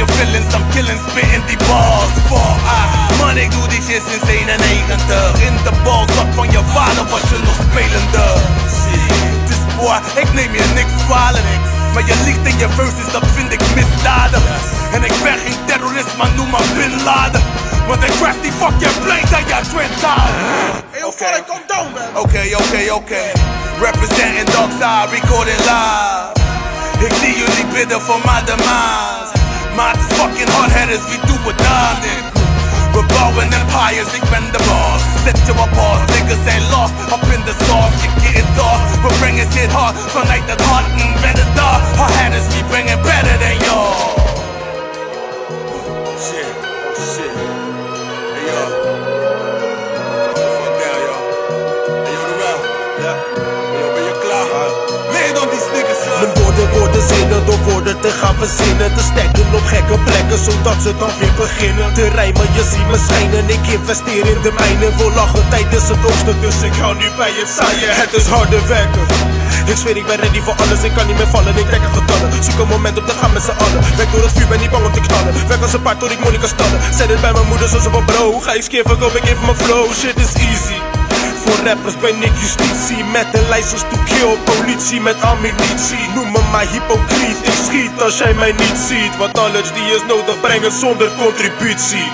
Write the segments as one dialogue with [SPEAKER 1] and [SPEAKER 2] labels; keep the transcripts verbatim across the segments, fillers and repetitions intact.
[SPEAKER 1] je feelings, I'm killing, spitting die bars. For ah, man, ik doe die shit sinds eenennegentig. In de balzak van je vader was je nog spelende. Dus boy, ik neem je niks kwalijk. Maar je liegt in je verses, dat vind ik misdadig. En ik ben geen terrorist, maar noem maar Bin Laden. Want ik crash die fuck je plane dat je Twin Tower.
[SPEAKER 2] Hey, hoe val ik ook down, man?
[SPEAKER 1] Oké, oké, oké. Representing Darkside, recording live. Ik zie jullie bidden voor mijn demise. Maar het is fucking hard-headed, wie doen we dan dit? We bouwen empires, ik ben de boss. Zet je op pause, niggas zijn lost. Up in the sauce, je getting lost. We bringing shit hard, vanuit het hart, mm, better dog. Hard-headed, we bringing better than y'all. Shit, oh shit. Hey yo. Fuck down, yo. Hey yo, de wel. Ja. Hey yo, ben je klaar? Nee, dan die snickers, yo.
[SPEAKER 2] Mijn woorden worden zinnen door woorden te gaan verzinnen. Te stekken op gekke plekken, zodat ze dan weer beginnen te rijmen. Je ziet me schijnen, ik investeer in de mijnen. Wil lachen tijdens het oogsten, dus ik hou nu bij het zaaien. Het is harde werken. Ik zweer, ik ben ready voor alles, ik kan niet meer vallen, ik trek er getallen. Zoek een moment op te gaan met z'n allen. Werk door het vuur, ben niet bang om te knallen. Werk als een paard tot ik money kan stallen. Zet het bij mijn moeder zoals op een bro. Ga ik skeer, verkoop ik even mijn flow. Shit is easy. Voor rappers ben ik justitie. Met een lijstjes to kill, politie met ammunitie. Noem me maar hypocriet, ik schiet als jij mij niet ziet. Want knowledge die is nodig, brengen zonder contributie.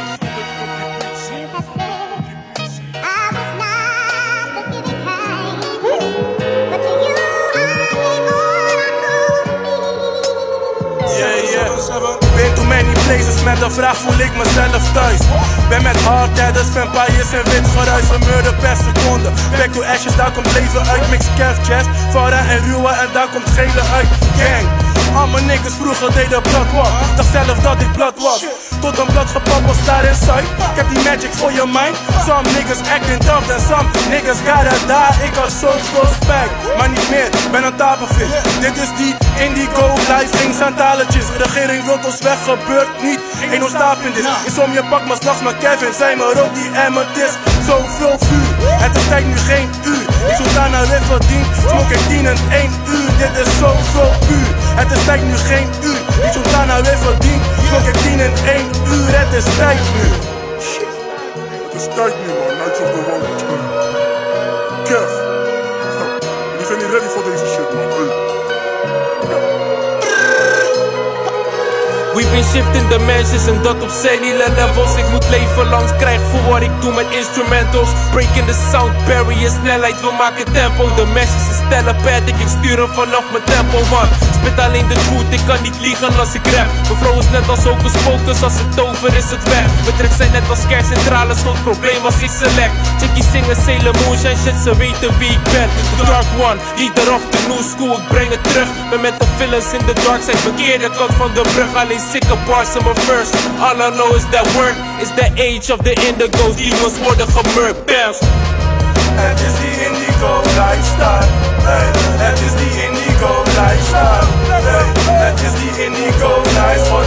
[SPEAKER 1] Been too many places, met een vraag voel ik mezelf thuis. Ben met hardheaders, vampires en wit geruis. Een murder per seconde. Back to ashes, daar komt leven uit. Mix Kev Jazz, Farah en Ruwa en daar komt gele uit. Gang, al mijn niggas vroeger deden bloodwalk. Dacht zelf dat ik blood was. Tot een blad gepoppeld daar in Zuid. Ik heb die magic voor je mind. Some niggas acting tough and some niggas gotta die. Ik had zoveel spijt, maar niet meer, ben een tafelvis. Dit is die indigo life, geen sandaletjes. Regering wilt ons weg, gebeurt niet. Ain't no stopping this. Is om je pak, maar s'nachts met Kevin. Zijn maar ook die amethyst. Zoveel vuur, het is tijd nu geen uur. Ik zoek daar naar weer verdiend. Smoke ik tien en één uur. Dit is zoveel puur. Het is tijd nu geen uur. Ik zoek daar naar weer verdiend. Smoke ik tien en één uur. Het is tijd nu.
[SPEAKER 2] Het is tijd nu, man. Nights of the Road. Kev. Jullie zijn niet ready voor deze shit, man.
[SPEAKER 3] We've been shifting dimensions en dat op cellular levels. Ik moet leven langs krijg voor wat ik doe met instrumentals. Breaking the sound barrier, snelheid, we maken tempo. De message is telepathic, ik stuur hem vanaf mijn tempo, man. Spit alleen de truth, ik kan niet liegen als ik rap. Mijn flow is net als hocus pocus, als het over is het weg. Mijn tracks zijn net als kerncentrales, groot probleem als ik select. Chickies zingen Sailor Moon, zijn shit, ze weten wie ik ben. The Dark One, leader of the new school, ik breng het terug. Ben met de villains in the dark side, verkeerde kant van de brug. Alleen sikke bars in my verse. All I know is that work is the age of the indigos. Demons worden gemurkt, bams.
[SPEAKER 1] Het is die indigo lifestyle. Hey, het is die indigo lifestyle. Hey, het is die indigo lifestyle.